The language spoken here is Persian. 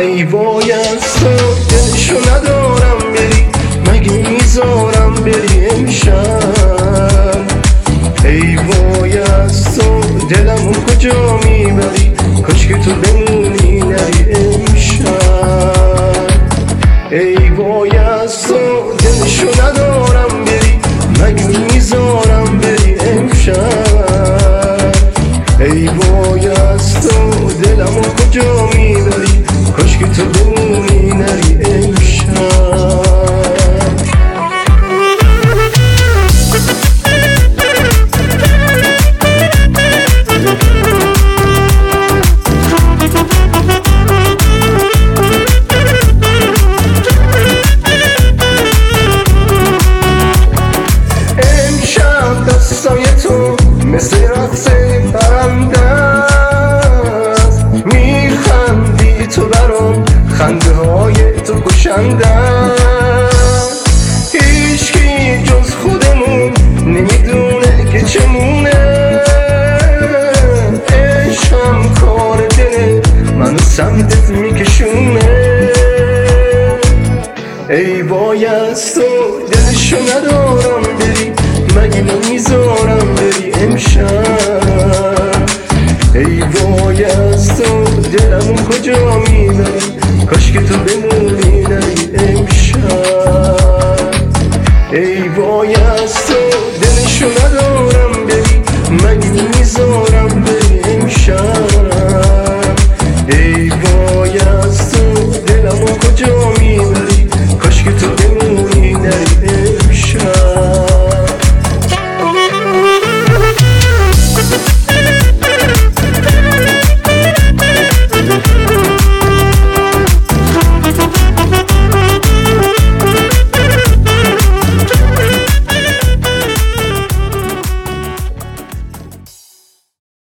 ای وای از تو دلشو ندارم بری، مگه میذارم بری امشب. ای وای از تو دلمو کجا میبری، کاش که تو بمونی نری امشب. ای وای از تو دلشو ندارم بری، مگه میذارم بری امشب. ای وای از تو دلمو کجا میبری، کاش که تو بمونی نری امشب. دستای تو مثل رقص پرنده است، میخندی تو برام، خنده های تو کشنده است. هیچکی جز خودمون نمیدونه که چمونه، عشقم کار دله منو سمتت میکشونه. ای وای از تو دلشو ندارم بری، مگه نمیذارم بری امشب. ای وای از تو دلمو کجا